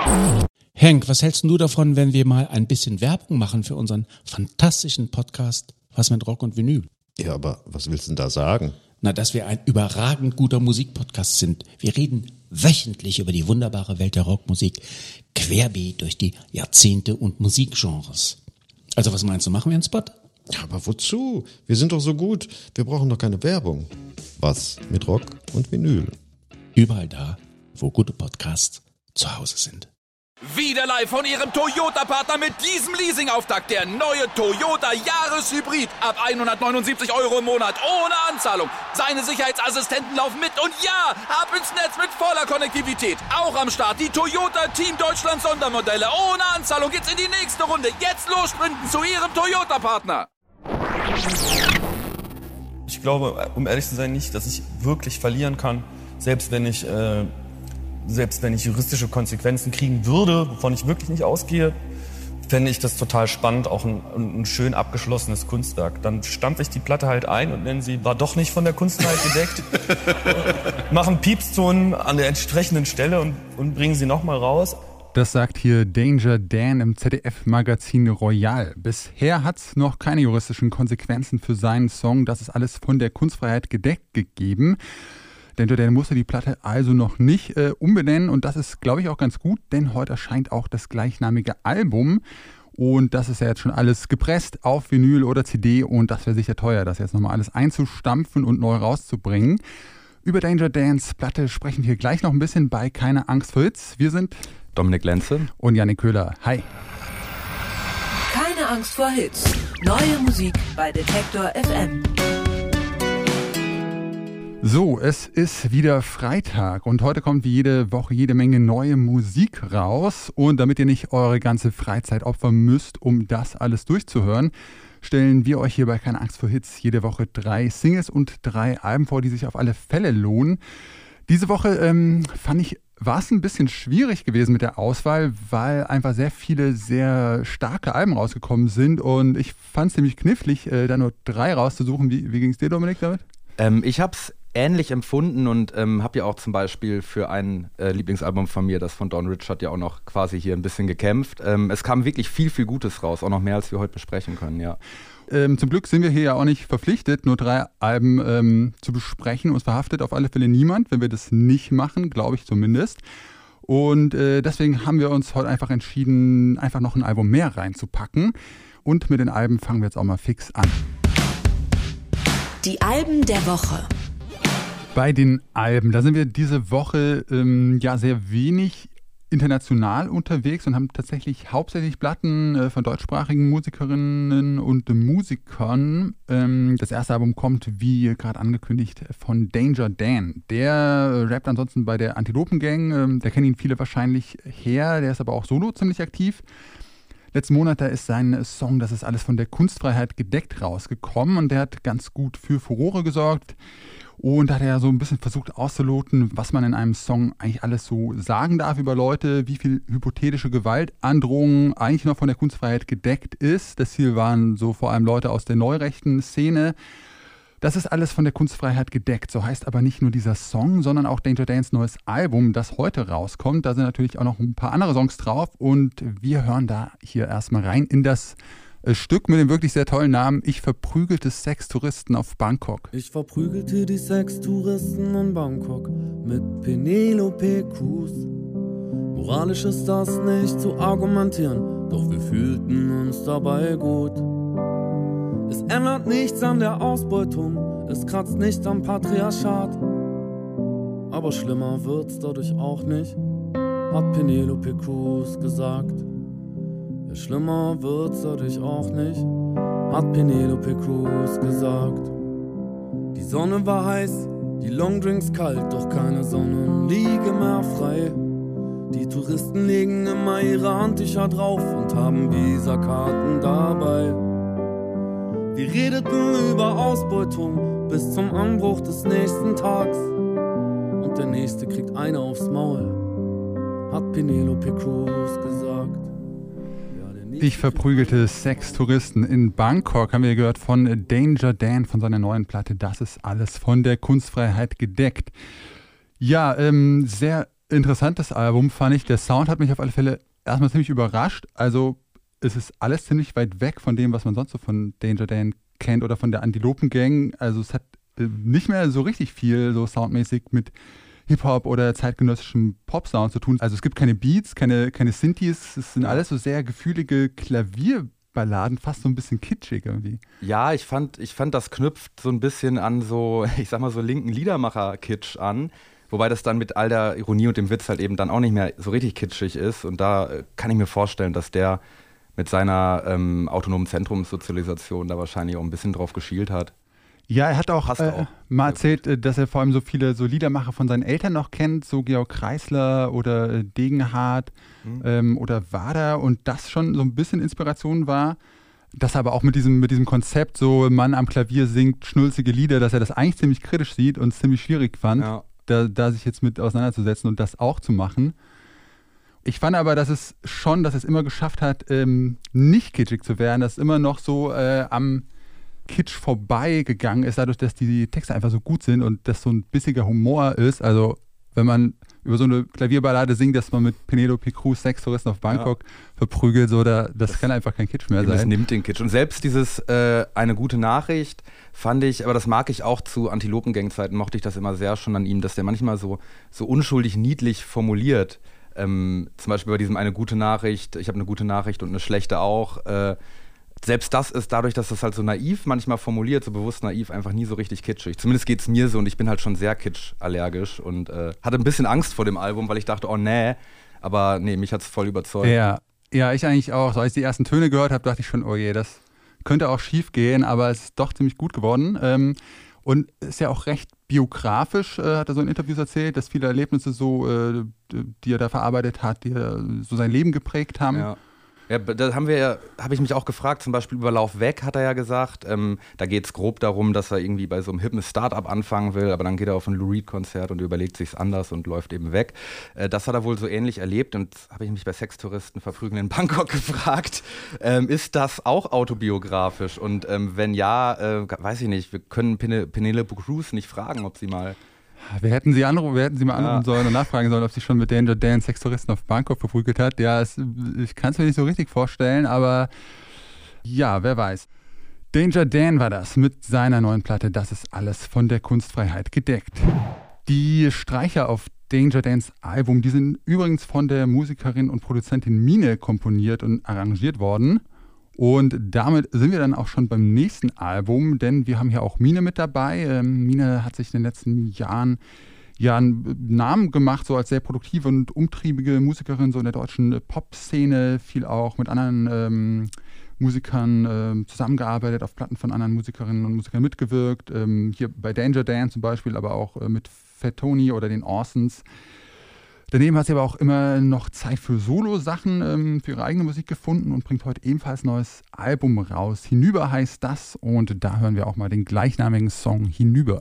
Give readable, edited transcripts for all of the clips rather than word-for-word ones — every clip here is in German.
Henk, was hältst du davon, wenn wir mal ein bisschen Werbung machen für unseren fantastischen Podcast Was mit Rock und Vinyl? Ja, aber was willst du denn da sagen? Na, dass wir ein überragend guter Musikpodcast sind. Wir reden wöchentlich über die wunderbare Welt der Rockmusik, querbeet durch die Jahrzehnte und Musikgenres. Also was meinst du, machen wir einen Spot? Ja, aber wozu? Wir sind doch so gut. Wir brauchen doch keine Werbung. Was mit Rock und Vinyl? Überall da, wo gute Podcasts zu Hause sind. Wieder live von Ihrem Toyota-Partner mit diesem Leasing-Auftakt. Der neue Toyota Jahreshybrid. Ab 179 € im Monat. Ohne Anzahlung. Seine Sicherheitsassistenten laufen mit. Und ja, ab ins Netz mit voller Konnektivität. Auch am Start die Toyota Team Deutschland Sondermodelle. Ohne Anzahlung geht's in die nächste Runde. Jetzt los sprinten zu Ihrem Toyota-Partner. Ich glaube, um ehrlich zu sein, nicht, dass ich wirklich verlieren kann. Selbst wenn ich juristische Konsequenzen kriegen würde, wovon ich wirklich nicht ausgehe, fände ich das total spannend, auch ein schön abgeschlossenes Kunstwerk. Dann stampfe ich die Platte halt ein und nenne sie, war doch nicht von der Kunstfreiheit gedeckt, mache einen Piepston an der entsprechenden Stelle und bringen sie nochmal raus. Das sagt hier Danger Dan im ZDF-Magazin Royal. Bisher hat es noch keine juristischen Konsequenzen für seinen Song. Das ist alles von der Kunstfreiheit gedeckt gegeben. Danger Dan musste die Platte also noch nicht umbenennen und das ist, glaube ich, auch ganz gut, denn heute erscheint auch das gleichnamige Album und das ist ja jetzt schon alles gepresst auf Vinyl oder CD und das wäre sicher teuer, das jetzt nochmal alles einzustampfen und neu rauszubringen. Über Danger Dans Platte sprechen wir gleich noch ein bisschen bei Keine Angst vor Hits. Wir sind Dominik Lenze und Jannik Köhler. Hi. Keine Angst vor Hits. Neue Musik bei Detektor FM. So, es ist wieder Freitag und heute kommt wie jede Woche jede Menge neue Musik raus. Und damit ihr nicht eure ganze Freizeit opfern müsst, um das alles durchzuhören, stellen wir euch hier bei Keine Angst vor Hits jede Woche 3 Singles und 3 Alben vor, die sich auf alle Fälle lohnen. Diese Woche war es ein bisschen schwierig gewesen mit der Auswahl, weil einfach sehr viele sehr starke Alben rausgekommen sind und ich fand es ziemlich knifflig, da nur 3 rauszusuchen. Wie ging es dir, Dominik, damit? Ich habe es ähnlich empfunden und habe ja auch zum Beispiel für ein Lieblingsalbum von mir, das von Don Richard, ja auch noch quasi hier ein bisschen gekämpft. Es kam wirklich viel, viel Gutes raus, auch noch mehr, als wir heute besprechen können, ja. Zum Glück sind wir hier ja auch nicht verpflichtet, nur 3 Alben zu besprechen. Uns verhaftet auf alle Fälle niemand, wenn wir das nicht machen, glaube ich zumindest. Und deswegen haben wir uns heute einfach entschieden, einfach noch ein Album mehr reinzupacken. Und mit den Alben fangen wir jetzt auch mal fix an. Die Alben der Woche. Bei den Alben, da sind wir diese Woche sehr wenig international unterwegs und haben tatsächlich hauptsächlich Platten von deutschsprachigen Musikerinnen und Musikern. Das erste Album kommt, wie gerade angekündigt, von Danger Dan. Der rappt ansonsten bei der Antilopen Gang. Da kennen ihn viele wahrscheinlich her. Der ist aber auch solo ziemlich aktiv. Letzten Monat, da ist sein Song Das ist alles von der Kunstfreiheit gedeckt rausgekommen und der hat ganz gut für Furore gesorgt. Und da hat er so ein bisschen versucht auszuloten, was man in einem Song eigentlich alles so sagen darf über Leute, wie viel hypothetische Gewaltandrohung eigentlich noch von der Kunstfreiheit gedeckt ist. Das Ziel waren so vor allem Leute aus der neurechten Szene. Das ist alles von der Kunstfreiheit gedeckt. So heißt aber nicht nur dieser Song, sondern auch Danger Dans neues Album, das heute rauskommt. Da sind natürlich auch noch ein paar andere Songs drauf und wir hören da hier erstmal rein in das Stück mit dem wirklich sehr tollen Namen Ich verprügelte Sextouristen auf Bangkok. Ich verprügelte die Sextouristen in Bangkok mit Penelope Cruz. Moralisch ist das nicht zu argumentieren, doch wir fühlten uns dabei gut. Es ändert nichts an der Ausbeutung, es kratzt nicht am Patriarchat. Aber schlimmer wird's dadurch auch nicht, hat Penelope Cruz gesagt. Ja, schlimmer wird's dadurch auch nicht, hat Penelope Cruz gesagt. Die Sonne war heiß, die Longdrinks kalt, doch keine Sonnenliege mehr frei. Die Touristen legen immer ihre Handtücher drauf und haben Visakarten dabei. Wir redeten über Ausbeutung bis zum Anbruch des nächsten Tags. Und der Nächste kriegt eine aufs Maul, hat Penelope Cruz gesagt. Ich verprügelte Sextouristen in Bangkok, haben wir gehört von Danger Dan von seiner neuen Platte. Das ist alles von der Kunstfreiheit gedeckt. Ja, sehr interessantes Album, fand ich. Der Sound hat mich auf alle Fälle erstmal ziemlich überrascht. Also es ist alles ziemlich weit weg von dem, was man sonst so von Danger Dan kennt oder von der Antilopen Gang. Also es hat nicht mehr so richtig viel so soundmäßig mit Hip-Hop oder zeitgenössischem Pop-Sound zu tun. Also es gibt keine Beats, keine Synthes. Es sind alles so sehr gefühlige Klavierballaden, fast so ein bisschen kitschig irgendwie. Ja, ich fand, das knüpft so ein bisschen an so, ich sag mal so linken Liedermacher-Kitsch an. Wobei das dann mit all der Ironie und dem Witz halt eben dann auch nicht mehr so richtig kitschig ist. Und da kann ich mir vorstellen, dass der mit seiner autonomen Zentrumssozialisation da wahrscheinlich auch ein bisschen drauf geschielt hat. Ja, er hat auch mal erzählt, dass er vor allem so viele so Liedermacher von seinen Eltern noch kennt, so Georg Kreisler oder Degenhardt oder Wader, und das schon so ein bisschen Inspiration war. Dass er aber auch mit diesem Konzept, so Mann am Klavier singt schnulzige Lieder, dass er das eigentlich ziemlich kritisch sieht und ziemlich schwierig fand, da sich jetzt mit auseinanderzusetzen und das auch zu machen. Ich fand aber, dass es immer geschafft hat, nicht kitschig zu werden, dass es immer noch so am Kitsch vorbeigegangen ist, dadurch, dass die Texte einfach so gut sind und das so ein bissiger Humor ist. Also wenn man über so eine Klavierballade singt, dass man mit Penelope Cruz Sextouristen auf Bangkok verprügelt, so, das kann einfach kein Kitsch mehr sein. Das nimmt den Kitsch. Und selbst dieses eine gute Nachricht fand ich, aber das mag ich auch zu Antilopen-Gang-Zeiten, mochte ich das immer sehr schon an ihm, dass der manchmal so unschuldig niedlich formuliert. Zum Beispiel bei diesem eine gute Nachricht, ich habe eine gute Nachricht und eine schlechte auch. Selbst das ist dadurch, dass das halt so naiv manchmal formuliert, so bewusst naiv, einfach nie so richtig kitschig. Zumindest geht es mir so, und ich bin halt schon sehr kitschallergisch und hatte ein bisschen Angst vor dem Album, weil ich dachte, oh nee, aber nee, mich hat es voll überzeugt. Ja, ich eigentlich auch. So, als ich die ersten Töne gehört habe, dachte ich schon, oh je, das könnte auch schief gehen, aber es ist doch ziemlich gut geworden. Und ist ja auch recht biografisch, hat er so in Interviews erzählt, dass viele Erlebnisse so, die er da verarbeitet hat, die so sein Leben geprägt haben. Ja, da habe ich mich auch gefragt, zum Beispiel über Lauf weg hat er ja gesagt, da geht es grob darum, dass er irgendwie bei so einem hippen Start-up anfangen will, aber dann geht er auf ein Lou Reed-Konzert und überlegt sich's anders und läuft eben weg. Das hat er wohl so ähnlich erlebt, und habe ich mich bei Sextouristen verprügeln in Bangkok gefragt, ist das auch autobiografisch? Und wenn ja, weiß ich nicht, wir können Penelope Cruz nicht fragen, ob sie mal... Wir hätten sie mal anrufen sollen und nachfragen sollen, ob sie schon mit Danger Dan Sextouristen auf Bangkok verprügelt hat. Ja, ich kann es mir nicht so richtig vorstellen, aber ja, wer weiß. Danger Dan war das mit seiner neuen Platte Das ist alles von der Kunstfreiheit gedeckt. Die Streicher auf Danger Dans Album, die sind übrigens von der Musikerin und Produzentin Mine komponiert und arrangiert worden. Und damit sind wir dann auch schon beim nächsten Album, denn wir haben hier auch Mine mit dabei. Mine hat sich in den letzten Jahren einen Namen gemacht, so als sehr produktive und umtriebige Musikerin, so in der deutschen Pop-Szene, viel auch mit anderen Musikern zusammengearbeitet, auf Platten von anderen Musikerinnen und Musikern mitgewirkt. Hier bei Danger Dan zum Beispiel, aber auch mit Fat Tony oder den Orsons. Daneben hat sie aber auch immer noch Zeit für Solo-Sachen, für ihre eigene Musik gefunden und bringt heute ebenfalls ein neues Album raus. Hinüber heißt das, und da hören wir auch mal den gleichnamigen Song Hinüber.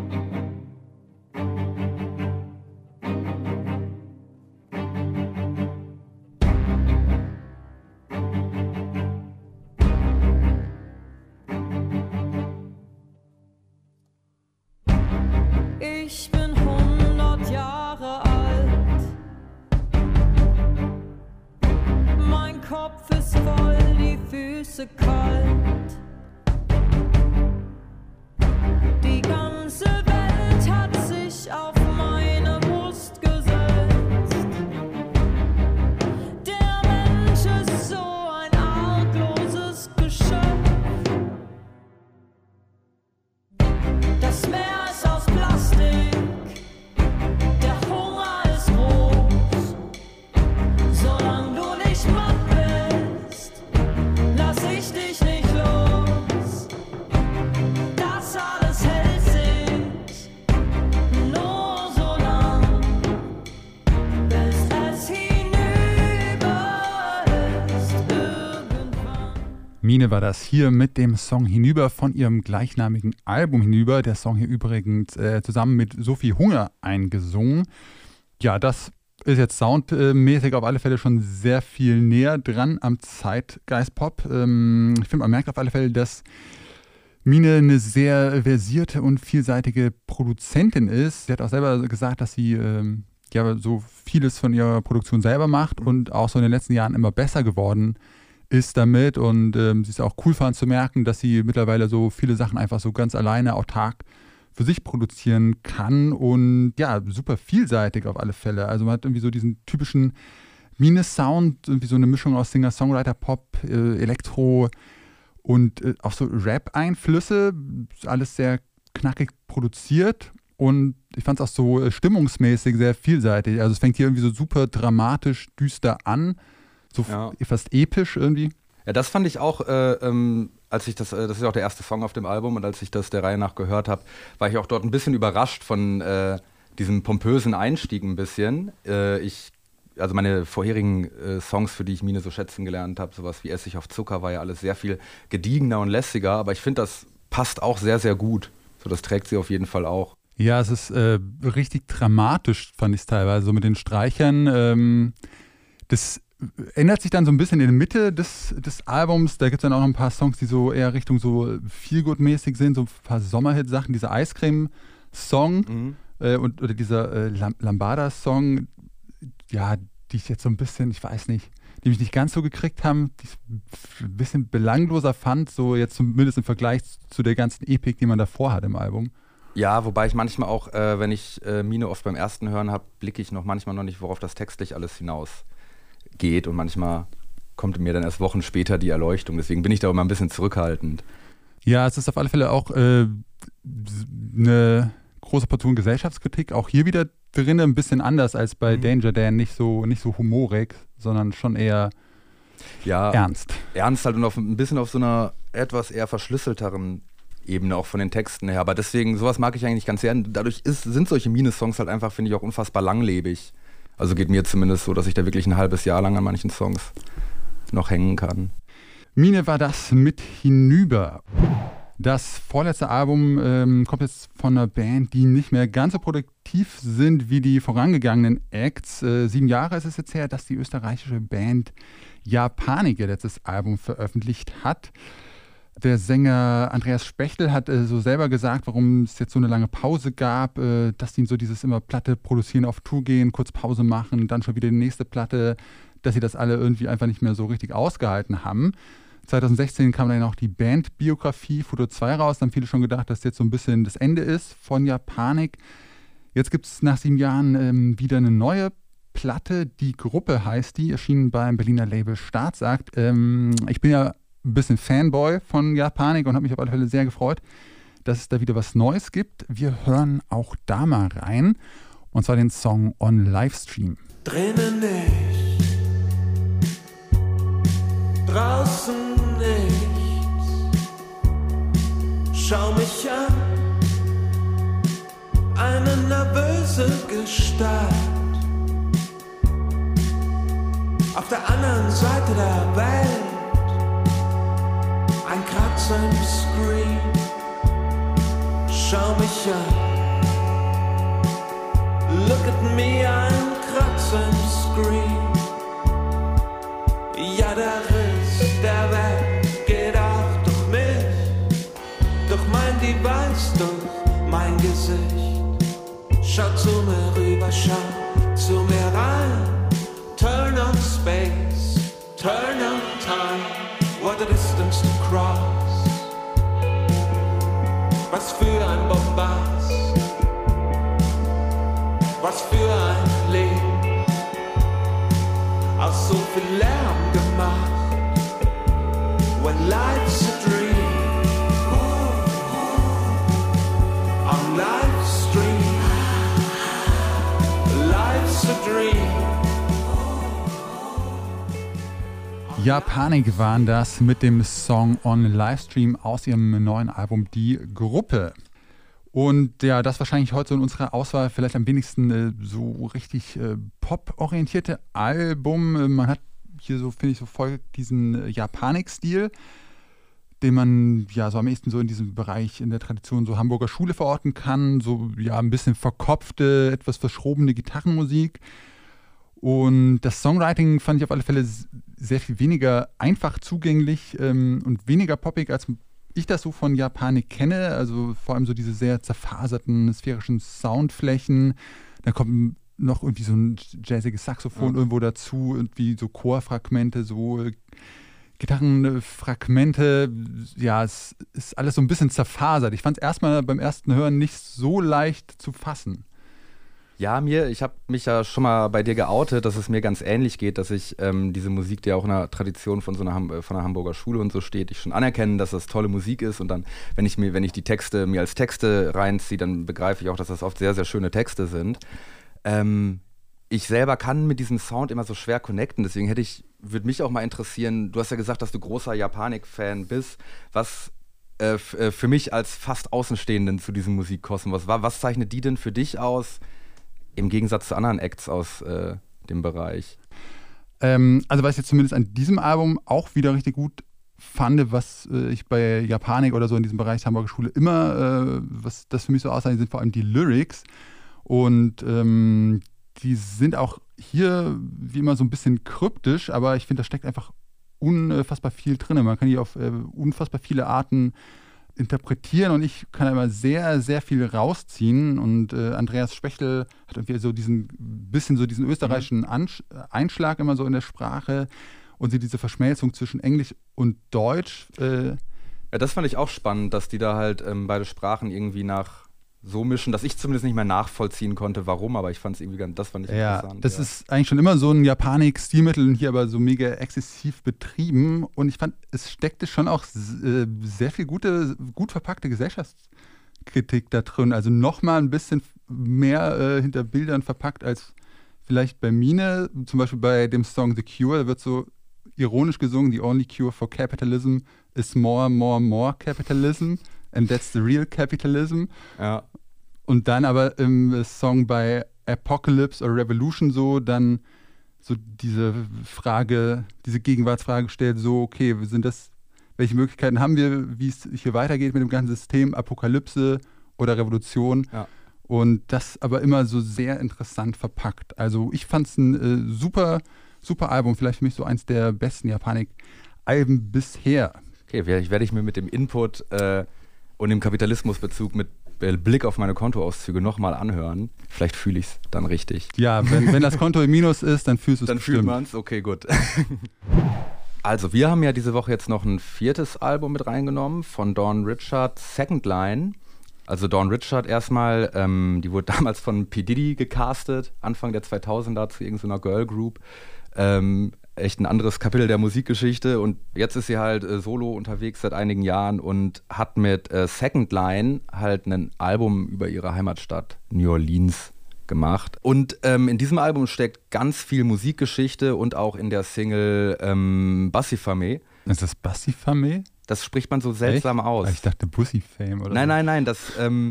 Ich bin 100 Jahre alt. Mein Kopf ist voll, die Füße kalt. Die ganze Welt hat sich auf meine Brust gesetzt. Der Mensch ist so ein argloses Geschöpf. Das Meer ist aus Plastik. Der Hunger ist groß. Solange du nicht matt bist, lass ich dich nicht los. Das alles hält sich nur so lang, bis es hinüber ist irgendwann. Mine war das hier mit dem Song Hinüber von ihrem gleichnamigen Album Hinüber. Der Song hier übrigens zusammen mit Sophie Hunger eingesungen. Ja, das ist jetzt soundmäßig auf alle Fälle schon sehr viel näher dran am Zeitgeist-Pop. Ich finde, man merkt auf alle Fälle, dass Mine eine sehr versierte und vielseitige Produzentin ist. Sie hat auch selber gesagt, dass sie ja so vieles von ihrer Produktion selber macht und auch so in den letzten Jahren immer besser geworden ist damit. Und sie ist auch cool fand zu merken, dass sie mittlerweile so viele Sachen einfach so ganz alleine autark für sich produzieren kann und ja, super vielseitig auf alle Fälle. Also man hat irgendwie so diesen typischen Mine-Sound, irgendwie so eine Mischung aus Singer-Songwriter, Pop, Elektro und auch so Rap-Einflüsse, alles sehr knackig produziert und ich fand es auch so stimmungsmäßig sehr vielseitig. Also es fängt hier irgendwie so super dramatisch, düster an, so fast episch irgendwie. Ja, das fand ich auch, als ich das ist auch der erste Song auf dem Album und als ich das der Reihe nach gehört habe, war ich auch dort ein bisschen überrascht von diesem pompösen Einstieg ein bisschen. Also meine vorherigen Songs, für die ich Mine so schätzen gelernt habe, sowas wie Essig auf Zucker, war ja alles sehr viel gediegener und lässiger, aber ich finde, das passt auch sehr, sehr gut. So, das trägt sie auf jeden Fall auch. Ja, es ist richtig dramatisch, fand ich es teilweise, so mit den Streichern. Das ändert sich dann so ein bisschen in der Mitte des Albums. Da gibt es dann auch noch ein paar Songs, die so eher Richtung so Feelgood-mäßig sind, so ein paar Sommerhit-Sachen, dieser Eiscreme-Song oder dieser Lambada-Song, ja, die ich jetzt so ein bisschen, ich weiß nicht, die mich nicht ganz so gekriegt haben, die ich ein bisschen belangloser fand, so jetzt zumindest im Vergleich zu der ganzen Epik, die man davor hat im Album. Ja, wobei ich manchmal auch, wenn ich Mine oft beim ersten Hören habe, blicke ich manchmal noch nicht, worauf das textlich alles hinaus geht und manchmal kommt mir dann erst Wochen später die Erleuchtung, deswegen bin ich da immer ein bisschen zurückhaltend. Ja, es ist auf alle Fälle auch eine große Portion Gesellschaftskritik, auch hier wieder drin, ein bisschen anders als bei Danger Dan, nicht so humorig, sondern schon eher ernst. Ernst halt und ein bisschen auf so einer etwas eher verschlüsselteren Ebene auch von den Texten her, aber deswegen, sowas mag ich eigentlich ganz gerne. Dadurch sind solche Mine-Songs halt einfach, finde ich, auch unfassbar langlebig. Also geht mir zumindest so, dass ich da wirklich ein halbes Jahr lang an manchen Songs noch hängen kann. Mine war das mit Hinüber. Das vorletzte Album kommt jetzt von einer Band, die nicht mehr ganz so produktiv sind wie die vorangegangenen Acts. 7 Jahre ist es jetzt her, dass die österreichische Band Japanik ihr letztes Album veröffentlicht hat. Der Sänger Andreas Spechtel hat so selber gesagt, warum es jetzt so eine lange Pause gab, dass sie so dieses immer Platte produzieren, auf Tour gehen, kurz Pause machen, dann schon wieder die nächste Platte, dass sie das alle irgendwie einfach nicht mehr so richtig ausgehalten haben. 2016 kam dann auch die Bandbiografie Futur 2 raus, dann haben viele schon gedacht, dass jetzt so ein bisschen das Ende ist von Japanik. Jetzt gibt es nach 7 Jahren wieder eine neue Platte, Die Gruppe heißt die, erschienen beim Berliner Label Staatsakt. Ich bin ja ein bisschen Fanboy von Japanik und habe mich auf alle Fälle sehr gefreut, dass es da wieder was Neues gibt. Wir hören auch da mal rein, und zwar den Song On Livestream. Drinnen nicht, draußen nichts, schau mich an, eine nervöse Gestalt, auf der anderen Seite der Welt. Ein Kratzer im Screen, schau mich an. Look at me, ein Kratzer im Screen. Ja, der Riss der Welt geht auch durch mich, durch mein Device, durch mein Gesicht. Schau zu mir rüber, schau zu mir rein. Turn on space, turn on time. What a distance to cross. Was für ein Bombast, was für ein Leben, aus so viel Lärm gemacht. When life's a dream, on Livestream, life's a dream. Japanik waren das mit dem Song On Livestream aus ihrem neuen Album Die Gruppe. Und ja, das wahrscheinlich heute so in unserer Auswahl vielleicht am wenigsten so richtig pop-orientierte Album. Man hat hier so, finde ich, so voll diesen Japanik-Stil, den man ja so am ehesten so in diesem Bereich in der Tradition so Hamburger Schule verorten kann. So ja ein bisschen verkopfte, etwas verschrobene Gitarrenmusik. Und das Songwriting fand ich auf alle Fälle sehr viel weniger einfach zugänglich und weniger poppig, als ich das so von Japanik kenne. Also vor allem so diese sehr zerfaserten, sphärischen Soundflächen. Dann kommt noch irgendwie so ein jazziges Saxophon irgendwo dazu, irgendwie so Chorfragmente, so Gitarrenfragmente. Ja, es ist alles so ein bisschen zerfasert. Ich fand es erstmal beim ersten Hören nicht so leicht zu fassen. Ja, ich habe mich ja schon mal bei dir geoutet, dass es mir ganz ähnlich geht, dass ich diese Musik, die ja auch in der Tradition von von einer Hamburger Schule und so steht, ich schon anerkenne, dass das tolle Musik ist, und dann, wenn ich die Texte mir als Texte reinziehe, dann begreife ich auch, dass das oft sehr, sehr schöne Texte sind. Ich selber kann mit diesem Sound immer so schwer connecten, deswegen würde mich auch mal interessieren, du hast ja gesagt, dass du großer Japanik-Fan bist, was für mich als fast Außenstehenden zu diesem Musikkosmos war, was zeichnet die denn für dich aus, im Gegensatz zu anderen Acts aus dem Bereich? Also was ich jetzt zumindest an diesem Album auch wieder richtig gut fand, was ich bei Japanik oder so in diesem Bereich Hamburger Schule immer, was das für mich so aussah, sind vor allem die Lyrics. Und die sind auch hier wie immer so ein bisschen kryptisch, aber ich finde, da steckt einfach unfassbar viel drin. Man kann die auf unfassbar viele Arten interpretieren, und ich kann immer sehr, sehr viel rausziehen. Und Andreas Spechtel hat irgendwie so diesen österreichischen Einschlag immer so in der Sprache und diese Verschmelzung zwischen Englisch und Deutsch. Ja, das fand ich auch spannend, dass die da halt beide Sprachen irgendwie so mischen, dass ich zumindest nicht mehr nachvollziehen konnte, warum, aber ich fand es irgendwie interessant. Das ist eigentlich schon immer so ein Japanik-Stilmittel und hier aber so mega exzessiv betrieben, und ich fand, es steckte schon auch sehr viel gut verpackte Gesellschaftskritik da drin, also nochmal ein bisschen mehr hinter Bildern verpackt als vielleicht bei Mine, zum Beispiel bei dem Song The Cure, da wird so ironisch gesungen, the only cure for capitalism is more, more, more capitalism. And that's the real capitalism. Ja. Und dann aber im Song bei Apocalypse or Revolution dann so diese Gegenwartsfrage stellt, so, okay, welche Möglichkeiten haben wir, wie es hier weitergeht mit dem ganzen System, Apokalypse oder Revolution? Ja. Und das aber immer so sehr interessant verpackt. Also ich fand es ein super, super Album, vielleicht für mich so eins der besten Japanik-Alben bisher. Okay, werde ich mir mit dem Input und dem Kapitalismusbezug mit Blick auf meine Kontoauszüge nochmal anhören. Vielleicht fühle ich es dann richtig. Ja, wenn das Konto im Minus ist, dann fühlst du es bestimmt. Dann fühlt man es, okay, gut. Also, wir haben ja diese Woche jetzt noch ein 4. Album mit reingenommen von Dawn Richard, Second Line. Also Dawn Richard erstmal, die wurde damals von P. Diddy gecastet, Anfang der 2000er zu irgendeiner Girl Group. Echt ein anderes Kapitel der Musikgeschichte, und jetzt ist sie halt solo unterwegs seit einigen Jahren und hat mit Second Line halt ein Album über ihre Heimatstadt New Orleans gemacht. Und in diesem Album steckt ganz viel Musikgeschichte, und auch in der Single Bussy-Fame. Ist das Bussy-Fame? Das spricht man so seltsam aus. Ich dachte Bussy-Fame oder Nein, das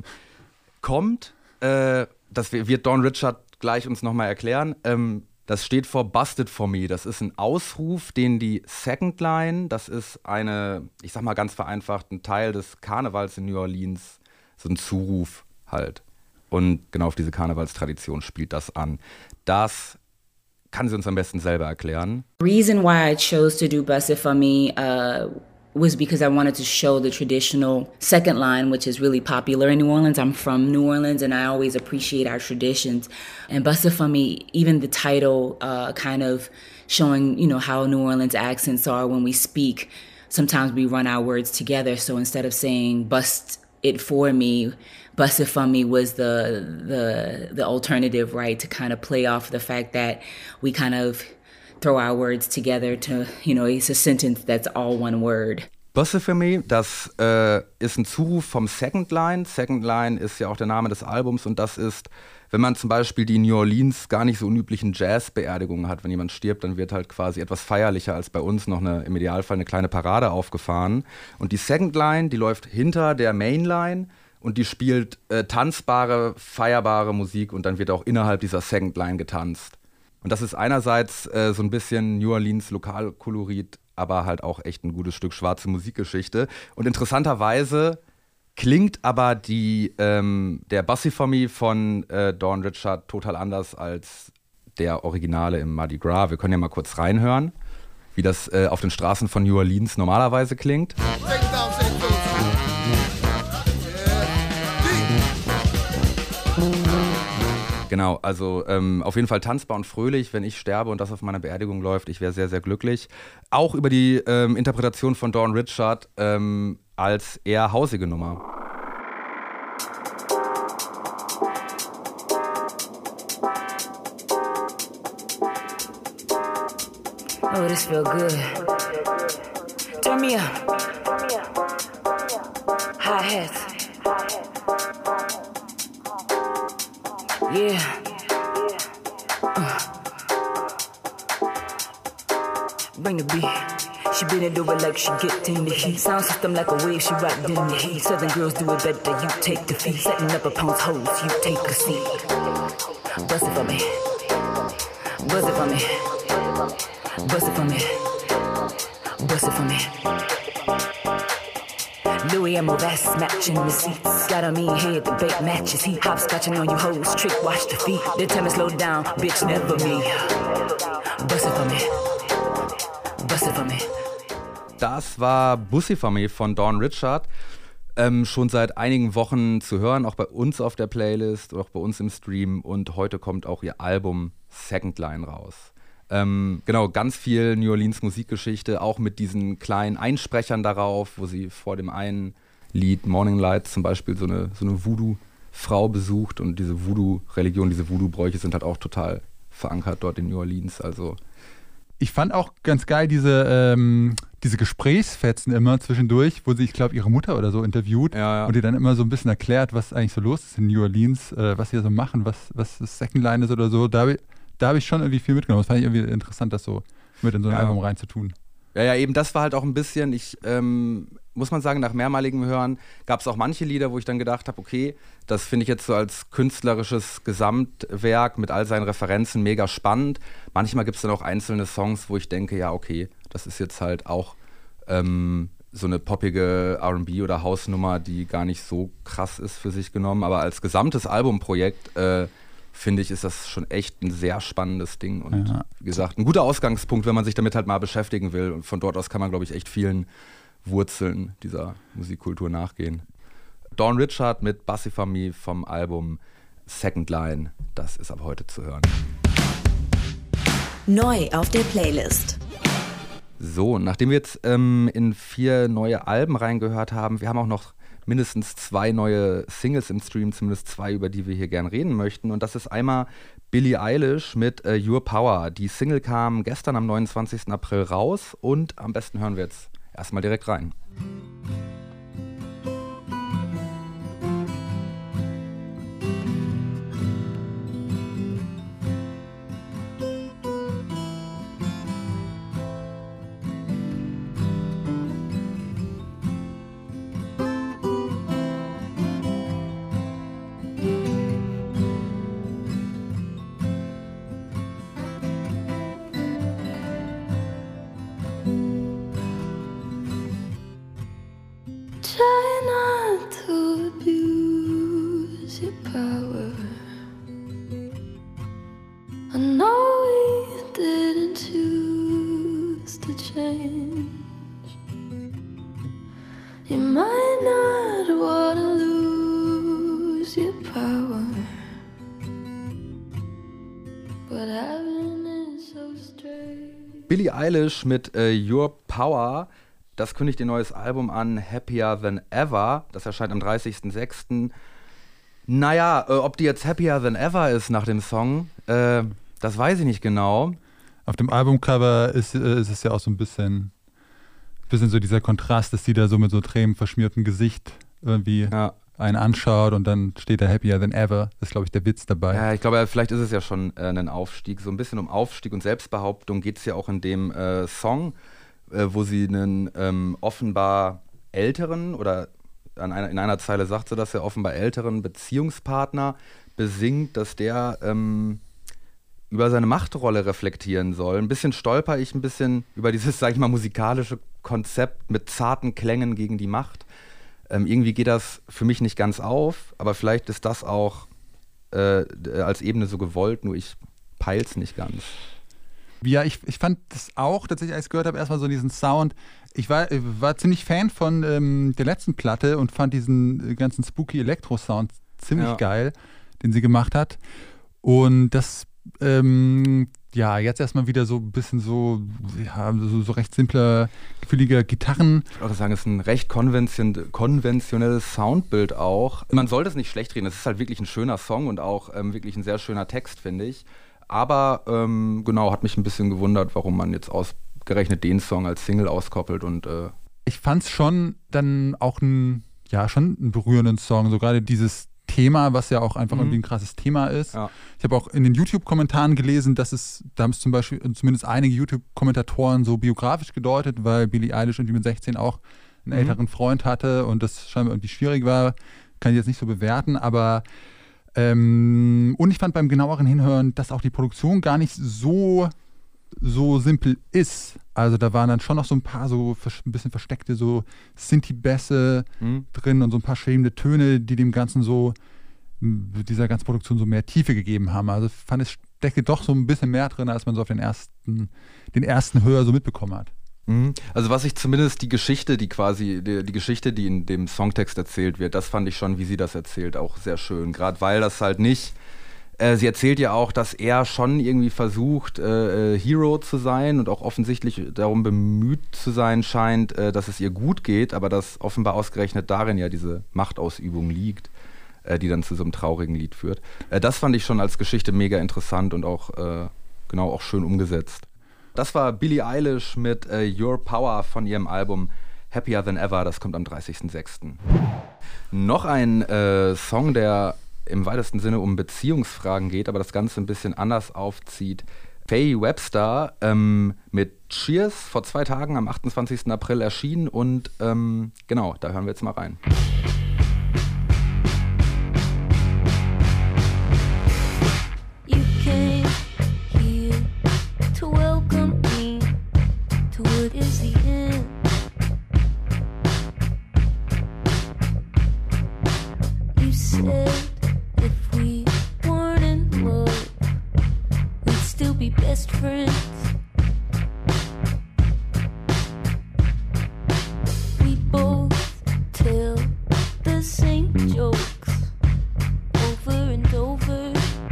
kommt, das wird Dawn Richard gleich uns nochmal erklären. Das steht vor Busted for Me. Das ist ein Ausruf, den die Second Line, das ist ich sag mal ganz vereinfacht, ein Teil des Karnevals in New Orleans, so ein Zuruf halt. Und genau auf diese Karnevalstradition spielt das an. Das kann sie uns am besten selber erklären. The reason why I chose to do Busted for Me was because I wanted to show the traditional second line, which is really popular in New Orleans. I'm from New Orleans, and I always appreciate our traditions. And Busted for Me, even the title, kind of showing, how New Orleans accents are when we speak. Sometimes we run our words together. So instead of saying bust it for me, Busted for Me was the alternative, right? To kind of play off the fact that we kind of throw our words together to, it's a sentence that's all one word. Busted for Me, das ist ein Zuruf vom Second Line. Second Line ist ja auch der Name des Albums, und das ist, wenn man zum Beispiel die New Orleans gar nicht so unüblichen Jazz-Beerdigungen hat. Wenn jemand stirbt, dann wird halt quasi etwas feierlicher als bei uns noch im Idealfall eine kleine Parade aufgefahren. Und die Second Line, die läuft hinter der Main Line, und die spielt tanzbare, feierbare Musik, und dann wird auch innerhalb dieser Second Line getanzt. Und das ist einerseits so ein bisschen New Orleans Lokalkolorit, aber halt auch echt ein gutes Stück schwarze Musikgeschichte. Und interessanterweise klingt aber der Bussy for Me von Dawn Richard total anders als der Originale im Mardi Gras. Wir können ja mal kurz reinhören, wie das auf den Straßen von New Orleans normalerweise klingt. Genau, also auf jeden Fall tanzbar und fröhlich. Wenn ich sterbe und das auf meiner Beerdigung läuft, ich wäre sehr, sehr glücklich. Auch über die Interpretation von Dawn Richard als eher hausige Nummer. Oh, this feel good. Turn me up. Hi-hats. Yeah. Bring the beat. She bend it over like she get in the heat. Sound system like a wave, she rock in the heat. Southern girls do it better, you take the feet. Setting up a pound's hose, you take a seat. Bust it for me. Bust it for me. Bust it for me. Bust it for me. Louis and Movass matching receipts. Got a mean head, the bait matches heat. Hopscotching on you hoes, trick watch the feet. They tell me slow down, bitch never me. Bust it for me. Bust it for me. Das war Bussifamy von Dawn Richard. Schon seit einigen Wochen zu hören, auch bei uns auf der Playlist, auch bei uns im Stream. Und heute kommt auch ihr Album Second Line raus. Genau, ganz viel New Orleans Musikgeschichte, auch mit diesen kleinen Einsprechern darauf, wo sie vor dem einen Lied Morning Light zum Beispiel so eine Voodoo-Frau besucht. Und diese Voodoo-Religion, diese Voodoo-Bräuche sind halt auch total verankert dort in New Orleans. Also ich fand auch ganz geil diese Gesprächsfetzen immer zwischendurch, wo sie, ich glaube, ihre Mutter oder so interviewt und die dann immer so ein bisschen erklärt, was eigentlich so los ist in New Orleans, was sie da so machen, was das Second Line ist oder so. Da habe ich schon irgendwie viel mitgenommen. Das fand ich irgendwie interessant, das so mit in so ein Album reinzutun. Ja, eben, das war halt auch ein bisschen, muss man sagen, nach mehrmaligem Hören gab es auch manche Lieder, wo ich dann gedacht habe, okay, das finde ich jetzt so als künstlerisches Gesamtwerk mit all seinen Referenzen mega spannend. Manchmal gibt es dann auch einzelne Songs, wo ich denke, ja, okay, das ist jetzt halt auch so eine poppige R&B- oder House-Nummer, die gar nicht so krass ist für sich genommen. Aber als gesamtes Albumprojekt finde ich, ist das schon echt ein sehr spannendes Ding und wie gesagt, ein guter Ausgangspunkt, wenn man sich damit halt mal beschäftigen will. Und von dort aus kann man, glaube ich, echt vielen Wurzeln dieser Musikkultur nachgehen. Dawn Richard mit Bussifamy vom Album Second Line, das ist ab heute zu hören. Neu auf der Playlist. So, nachdem wir jetzt in 4 neue Alben reingehört haben, wir haben auch noch mindestens 2 neue Singles im Stream, zumindest 2, über die wir hier gern reden möchten. Und das ist einmal Billie Eilish mit Your Power. Die Single kam gestern am 29. April raus und am besten hören wir jetzt erstmal direkt rein. Try not to abuse your power. I know we didn't choose to change. You might not wanna lose your power, but having it so straight. Billie Eilish mit Your Power. Das kündigt ihr neues Album an, Happier Than Ever. Das erscheint am 30.06. Naja, ob die jetzt Happier Than Ever ist nach dem Song, das weiß ich nicht genau. Auf dem Albumcover ist es ja auch so ein bisschen so dieser Kontrast, dass sie da so mit so tränenverschmiertem Gesicht irgendwie einen anschaut und dann steht da Happier Than Ever. Das ist, glaube ich, der Witz dabei. Ja, ich glaube, vielleicht ist es ja schon ein Aufstieg. So ein bisschen um Aufstieg und Selbstbehauptung geht es ja auch in dem Song, wo sie einen offenbar älteren oder in einer Zeile sagt sie das ja, offenbar älteren Beziehungspartner besingt, dass der über seine Machtrolle reflektieren soll. Ein bisschen stolper ich ein bisschen über dieses, sag ich mal, musikalische Konzept mit zarten Klängen gegen die Macht. Irgendwie geht das für mich nicht ganz auf, aber vielleicht ist das auch als Ebene so gewollt, nur ich peil's nicht ganz. Ja, ich fand das auch tatsächlich, als ich gehört habe, erstmal so diesen Sound. Ich war ziemlich Fan von der letzten Platte und fand diesen ganzen spooky Elektro-Sound ziemlich geil, den sie gemacht hat. Und das, jetzt erstmal wieder so ein bisschen so recht simpler, gefühliger Gitarren. Ich würde auch sagen, es ist ein recht konventionelles Soundbild auch. Man sollte es nicht schlecht reden, es ist halt wirklich ein schöner Song und auch wirklich ein sehr schöner Text, finde ich. Aber hat mich ein bisschen gewundert, warum man jetzt ausgerechnet den Song als Single auskoppelt. Und ich fand es schon dann auch schon einen berührenden Song, so gerade dieses Thema, was ja auch einfach irgendwie ein krasses Thema ist. Ja. Ich habe auch in den YouTube-Kommentaren gelesen, da haben es zum Beispiel zumindest einige YouTube-Kommentatoren so biografisch gedeutet, weil Billie Eilish irgendwie mit 16 auch einen älteren Freund hatte und das scheinbar irgendwie schwierig war. Kann ich jetzt nicht so bewerten, aber und ich fand beim genaueren Hinhören, dass auch die Produktion gar nicht so simpel ist. Also da waren dann schon noch so ein paar so ein bisschen versteckte so Synthi-Bässe drin und so ein paar schwebende Töne, die dem Ganzen so, dieser ganzen Produktion so mehr Tiefe gegeben haben. Also ich fand, es steckte doch so ein bisschen mehr drin, als man so auf den ersten Hör so mitbekommen hat. Also was ich zumindest die Geschichte, die in dem Songtext erzählt wird, das fand ich schon, wie sie das erzählt, auch sehr schön. Gerade weil das halt nicht, sie erzählt ja auch, dass er schon irgendwie versucht, Hero zu sein und auch offensichtlich darum bemüht zu sein scheint, dass es ihr gut geht, aber dass offenbar ausgerechnet darin ja diese Machtausübung liegt, die dann zu so einem traurigen Lied führt. Das fand ich schon als Geschichte mega interessant und auch, auch schön umgesetzt. Das war Billie Eilish mit Your Power von ihrem Album Happier Than Ever, das kommt am 30.06. Noch ein Song, der im weitesten Sinne um Beziehungsfragen geht, aber das Ganze ein bisschen anders aufzieht. Faye Webster mit Cheers, vor 2 Tagen am 28. April erschienen und da hören wir jetzt mal rein. You came here to welcome me to what is the end. You said if we weren't in love, we'd still be best friends. We both tell the same jokes over and over.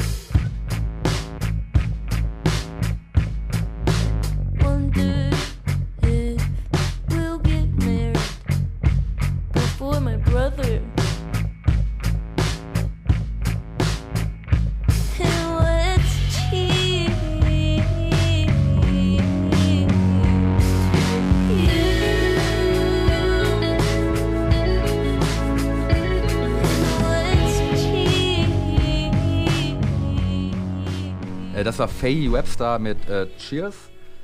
Wonder if we'll get married before my brother. Das war Faye Webster mit Cheers.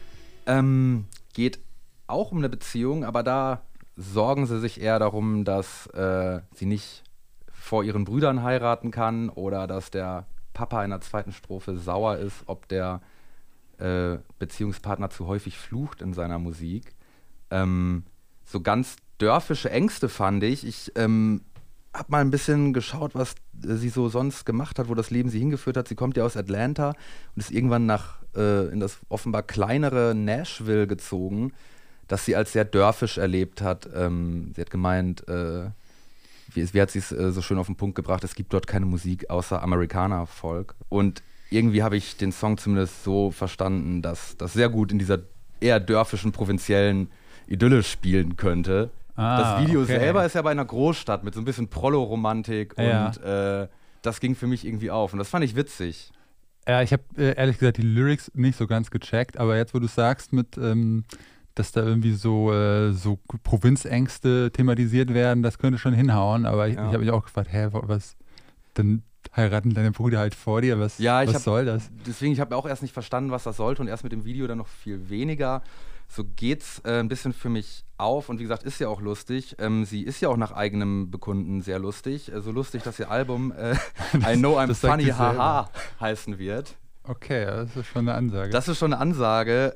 Geht auch um eine Beziehung, aber da sorgen sie sich eher darum, dass sie nicht vor ihren Brüdern heiraten kann oder dass der Papa in der zweiten Strophe sauer ist, ob der Beziehungspartner zu häufig flucht in seiner Musik. So ganz dörfische Ängste fand ich. Ich habe mal ein bisschen geschaut, was sie so sonst gemacht hat, wo das Leben sie hingeführt hat. Sie kommt ja aus Atlanta und ist irgendwann in das offenbar kleinere Nashville gezogen, das sie als sehr dörfisch erlebt hat. Sie hat gemeint, wie hat sie es so schön auf den Punkt gebracht, es gibt dort keine Musik außer Amerikaner-Folk. Und irgendwie habe ich den Song zumindest so verstanden, dass das sehr gut in dieser eher dörfischen, provinziellen Idylle spielen könnte. Das Video selber ist ja bei einer Großstadt mit so ein bisschen Prollo-Romantik und das ging für mich irgendwie auf und das fand ich witzig. Ja, ich habe ehrlich gesagt die Lyrics nicht so ganz gecheckt, aber jetzt, wo du sagst, dass da irgendwie so Provinzängste thematisiert werden, das könnte schon hinhauen, aber ich habe mich auch gefragt, was, dann heiraten deine Brüder halt vor dir, was soll das? Deswegen, ich habe auch erst nicht verstanden, was das sollte und erst mit dem Video dann noch viel weniger. So geht's ein bisschen für mich auf und wie gesagt, ist ja auch lustig. Sie ist ja auch nach eigenem Bekunden sehr lustig. So lustig, dass ihr Album I Know I'm Funny Haha heißen wird. Okay, das ist schon eine Ansage. Das ist schon eine Ansage.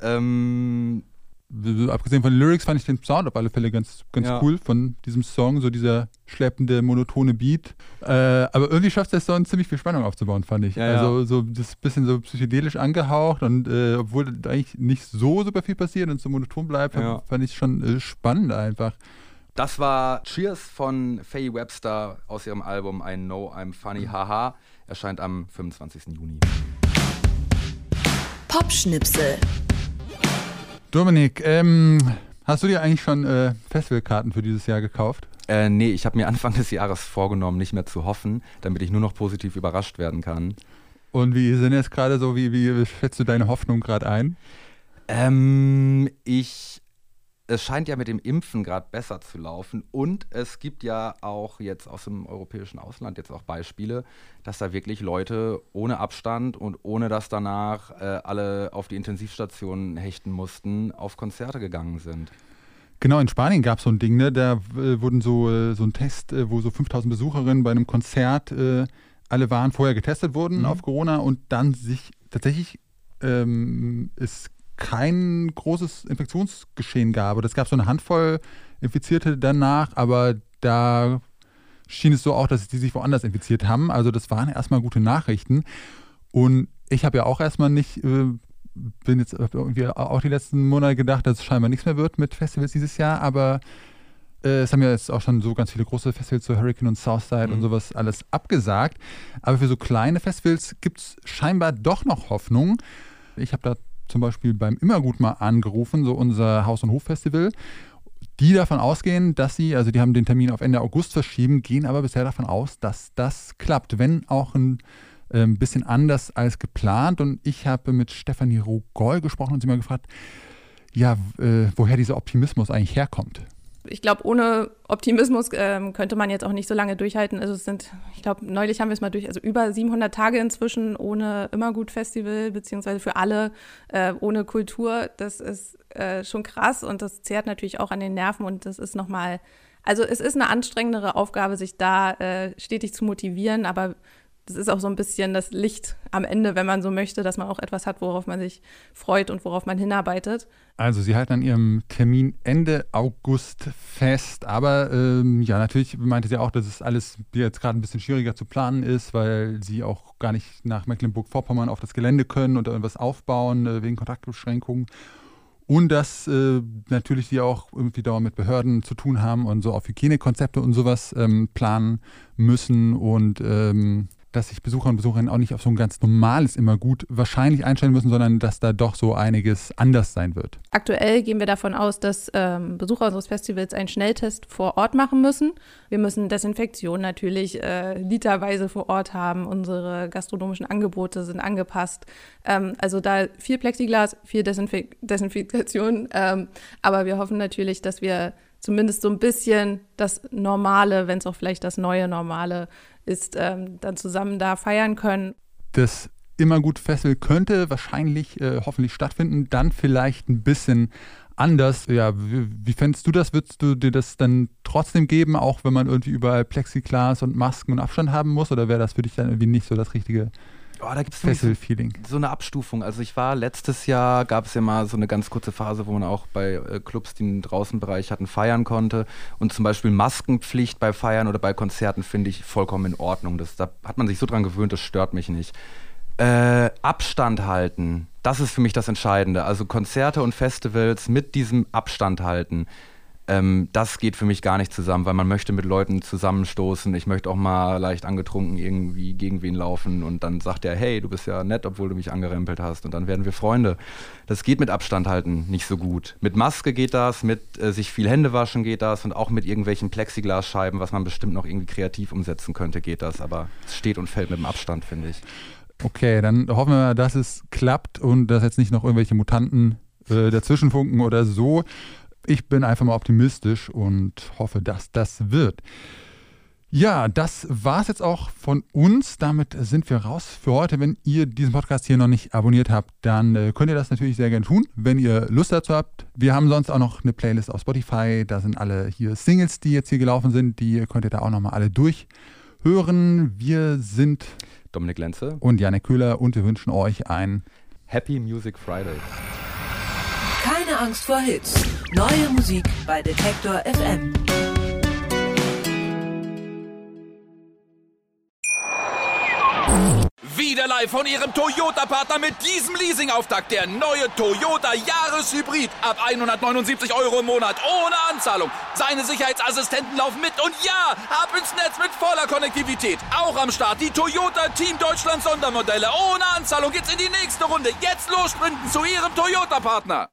Abgesehen von den Lyrics fand ich den Sound auf alle Fälle ganz cool von diesem Song, so dieser schleppende, monotone Beat. Aber irgendwie schafft der Song ziemlich viel Spannung aufzubauen, fand ich. Also so das bisschen so psychedelisch angehaucht und obwohl da eigentlich nicht so super viel passiert und so monoton bleibt, fand ich schon spannend einfach. Das war Cheers von Faye Webster aus ihrem Album I Know I'm Funny Haha. Erscheint am 25. Juni. Popschnipsel. Dominik, hast du dir eigentlich schon Festivalkarten für dieses Jahr gekauft? Nee, ich habe mir Anfang des Jahres vorgenommen, nicht mehr zu hoffen, damit ich nur noch positiv überrascht werden kann. Und wie sind jetzt gerade so, wie schätzt du deine Hoffnung gerade ein? Es scheint ja mit dem Impfen gerade besser zu laufen und es gibt ja auch jetzt aus dem europäischen Ausland jetzt auch Beispiele, dass da wirklich Leute ohne Abstand und ohne dass danach alle auf die Intensivstationen hechten mussten, auf Konzerte gegangen sind. Genau, in Spanien gab es so ein Ding, ne? Da wurden so ein Test, wo so 5000 Besucherinnen bei einem Konzert alle waren, vorher getestet wurden auf Corona und dann sich tatsächlich es kein großes Infektionsgeschehen gab. Es gab so eine Handvoll Infizierte danach, aber da schien es so auch, dass die sich woanders infiziert haben. Also das waren erstmal gute Nachrichten. Und ich habe ja auch erstmal nicht, bin jetzt irgendwie auch die letzten Monate gedacht, dass es scheinbar nichts mehr wird mit Festivals dieses Jahr, aber es haben ja jetzt auch schon so ganz viele große Festivals, so Hurricane und Southside und sowas alles abgesagt. Aber für so kleine Festivals gibt es scheinbar doch noch Hoffnung. Ich habe da zum Beispiel beim Immergut mal angerufen, so unser Haus- und Hof-Festival, die davon ausgehen, dass die haben den Termin auf Ende August verschieben, gehen aber bisher davon aus, dass das klappt, wenn auch ein bisschen anders als geplant. Und ich habe mit Stefanie Rogol gesprochen und sie mal gefragt, ja, woher dieser Optimismus eigentlich herkommt. Ich glaube, ohne Optimismus könnte man jetzt auch nicht so lange durchhalten. Also es sind, ich glaube, neulich haben wir es mal durch, also über 700 Tage inzwischen ohne Immergut-Festival, beziehungsweise für alle ohne Kultur. Das ist schon krass und das zehrt natürlich auch an den Nerven und das ist nochmal, also es ist eine anstrengendere Aufgabe, sich da stetig zu motivieren, aber das ist auch so ein bisschen das Licht am Ende, wenn man so möchte, dass man auch etwas hat, worauf man sich freut und worauf man hinarbeitet. Also Sie halten an Ihrem Termin Ende August fest, aber ja, natürlich meinte sie auch, dass es alles jetzt gerade ein bisschen schwieriger zu planen ist, weil Sie auch gar nicht nach Mecklenburg-Vorpommern auf das Gelände können und irgendwas aufbauen wegen Kontaktbeschränkungen. Und dass natürlich Sie auch irgendwie dauernd mit Behörden zu tun haben und so auf Hygienekonzepte und sowas planen müssen und dass sich Besucher und Besucherinnen auch nicht auf so ein ganz normales Immergut wahrscheinlich einstellen müssen, sondern dass da doch so einiges anders sein wird. Aktuell gehen wir davon aus, dass Besucher unseres Festivals einen Schnelltest vor Ort machen müssen. Wir müssen Desinfektion natürlich literweise vor Ort haben. Unsere gastronomischen Angebote sind angepasst. Also da viel Plexiglas, viel Desinfektion. Aber wir hoffen natürlich, dass wir zumindest so ein bisschen das Normale, wenn es auch vielleicht das neue Normale ist, dann zusammen da feiern können. Das Immergut-Festival könnte wahrscheinlich hoffentlich stattfinden, dann vielleicht ein bisschen anders. Ja, wie fändest du das? Würdest du dir das dann trotzdem geben, auch wenn man irgendwie überall Plexiglas und Masken und Abstand haben muss? Oder wäre das für dich dann irgendwie nicht so das richtige da gibt es Festival-Feeling? So eine Abstufung. Also ich war letztes Jahr, gab es ja mal so eine ganz kurze Phase, wo man auch bei Clubs, die einen Draußenbereich hatten, feiern konnte. Und zum Beispiel Maskenpflicht bei Feiern oder bei Konzerten finde ich vollkommen in Ordnung. Da hat man sich so dran gewöhnt, das stört mich nicht. Abstand halten, das ist für mich das Entscheidende. Also Konzerte und Festivals mit diesem Abstand halten, das geht für mich gar nicht zusammen, weil man möchte mit Leuten zusammenstoßen. Ich möchte auch mal leicht angetrunken irgendwie gegen wen laufen und dann sagt er, hey, du bist ja nett, obwohl du mich angerempelt hast und dann werden wir Freunde. Das geht mit Abstand halten nicht so gut. Mit Maske geht das, mit sich viel Hände waschen geht das und auch mit irgendwelchen Plexiglasscheiben, was man bestimmt noch irgendwie kreativ umsetzen könnte, geht das. Aber es steht und fällt mit dem Abstand, finde ich. Okay, dann hoffen wir mal, dass es klappt und dass jetzt nicht noch irgendwelche Mutanten dazwischenfunken oder so. Ich bin einfach mal optimistisch und hoffe, dass das wird. Ja, das war's jetzt auch von uns. Damit sind wir raus für heute. Wenn ihr diesen Podcast hier noch nicht abonniert habt, dann könnt ihr das natürlich sehr gerne tun, wenn ihr Lust dazu habt. Wir haben sonst auch noch eine Playlist auf Spotify. Da sind alle hier Singles, die jetzt hier gelaufen sind. Die könnt ihr da auch nochmal alle durchhören. Wir sind Dominik Lenze und Janek Köhler und wir wünschen euch ein Happy Music Friday. Keine Angst vor Hits. Neue Musik bei Detektor FM. Wieder live von Ihrem Toyota-Partner mit diesem Leasing-Auftakt. Der neue Toyota Jahreshybrid. Ab 179 € im Monat. Ohne Anzahlung. Seine Sicherheitsassistenten laufen mit. Und ja, ab ins Netz mit voller Konnektivität. Auch am Start die Toyota Team Deutschland Sondermodelle. Ohne Anzahlung geht's in die nächste Runde. Jetzt los sprinten zu Ihrem Toyota-Partner.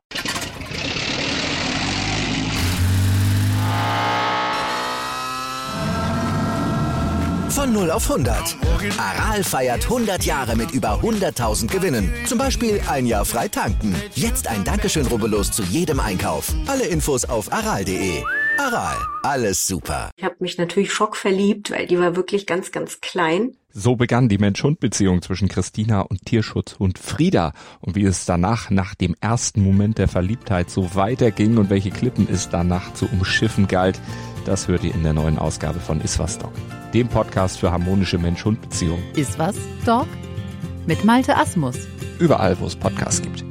Von 0 auf 100. Aral feiert 100 Jahre mit über 100.000 Gewinnen. Zum Beispiel ein Jahr frei tanken. Jetzt ein Dankeschön, rubbellos zu jedem Einkauf. Alle Infos auf aral.de. Aral, alles super. Ich habe mich natürlich schockverliebt, weil die war wirklich ganz, ganz klein. So begann die Mensch-Hund-Beziehung zwischen Christina und Tierschutzhund Frieda. Und wie es danach, nach dem ersten Moment der Verliebtheit, so weiterging und welche Klippen es danach zu umschiffen galt, das hört ihr in der neuen Ausgabe von Iswas Dog, dem Podcast für harmonische Mensch-Hund-Beziehungen. Iswas Dog? Mit Malte Asmus. Überall, wo es Podcasts gibt.